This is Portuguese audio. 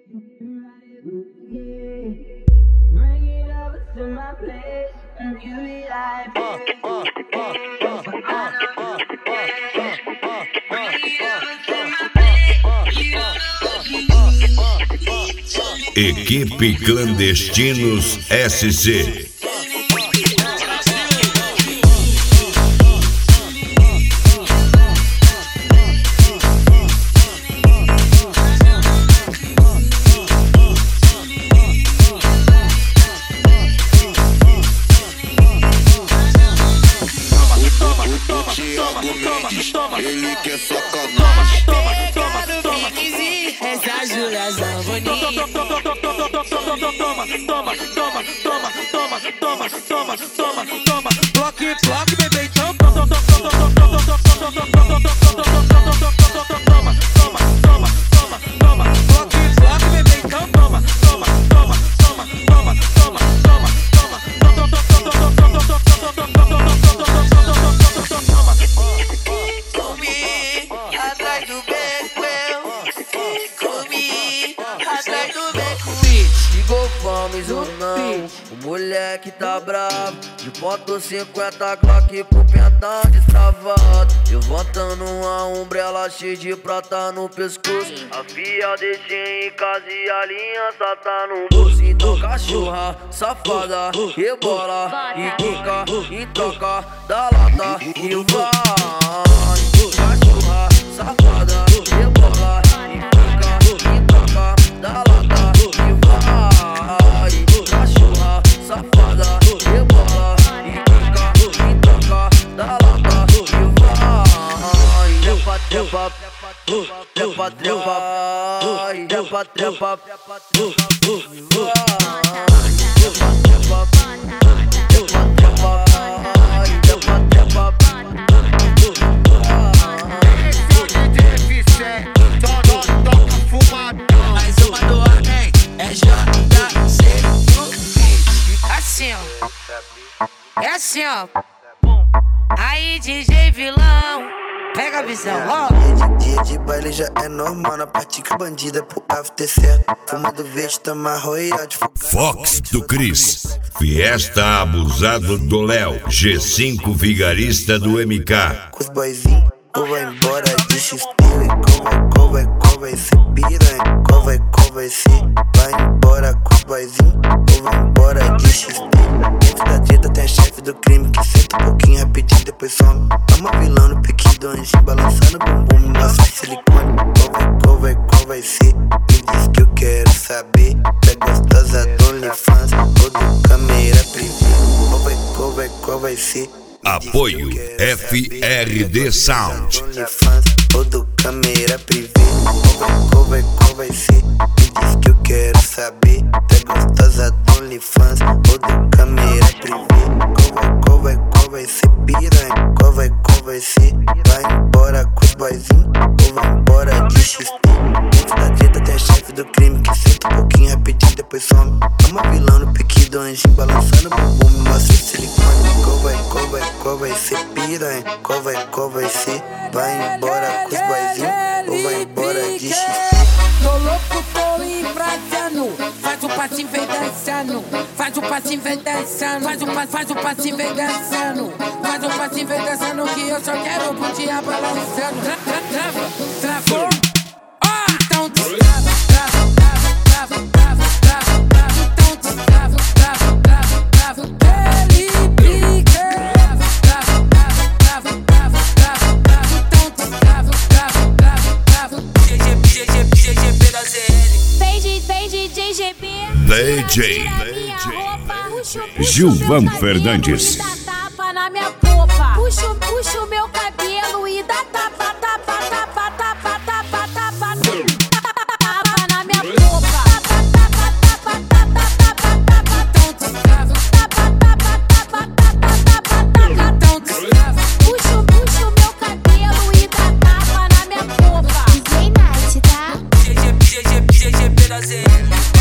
Equipe Clandestinos SC. Ele quer sacanagem. Essa Júlia Zamboni. Toma. Bloque, bebê, então. Toma. Bloque, bebê, então. Toma. Atrás do beco, comi atrás do beco. Ligou fomes ou não, o moleque tá bravo. De moto 50 Glock pro pentão destravado. Levantando uma umbrella cheia de prata no pescoço. A fia deixei em casa e a aliança tá no bolso. Então cachorra, safada, rebola e quica e toca da lata e vai. Cachorra, safada, rebola e quica e toca da lata e vai. Cachorra, safada, rebola e quica e toca da lata e vai. Trepa, Mais uma do ar, hein? É JC no beat. Assim, ó. É assim, ó. Aí, DJ vilão, pega a visão, ó. Dia de baile já é normal, na parte que bandida pro after certo. Fumando verde, toma royal de fogo. Fox do Cris, Fiesta Abusado do Léo, G5 Vigarista do MK. Com os boyzinhos, ou vai embora de XP. Qual vai ser piranha? Qual vai ser? Vai embora com os boyzinhos, ou vai embora de XP. Dentro da treta tem a chefe do crime que senta um pouquinho rapidinho, depois some. Toma vilão no pique do anjinho, balançando o bumbum, me mostra de silicone. Qual vai ser? Me diz que eu quero saber. Da gostosa do OnlyFans ou do câmera privê. Qual vai ser? Apoio FRD Sound. OnlyFans ou do câmera privê. Qual vai ser? Me diz que eu quero saber. Da gostosa do OnlyFans ou do câmera privê. Qual vai ser piranha? Qual vai ser? Vai embora com os boyzinhos ou vai embora de XP. Dentro da treta tem a chefe do crime que senta um pouquinho rapidinho, depois some. Toma vilão no pique do anjinho, balançando o bumbum, me mostra de silicone. Qual vai ser piranha? Qual vai ser? Vai embora com os boyzinhos ou vai embora de XP. Tô louco, tô embrasando. Faz um passinho, vem dançando. Faz um passinho, vem dançando. Faz um passinho, vem dançando. Faz um passinho, vem dançando. Que eu só quero pro dia balançando. Travou. Então destrava. Então destrava. Ele pica. GGP da ZL. Vem DJ GB. DJ Gilvan Fernandes. Dá tapa na minha popa. Puxa o meu cabelo e dá tapa na minha popa. Puxa o meu cabelo e dá tapa na minha popa. DJ Night, tá? GGP da ZL.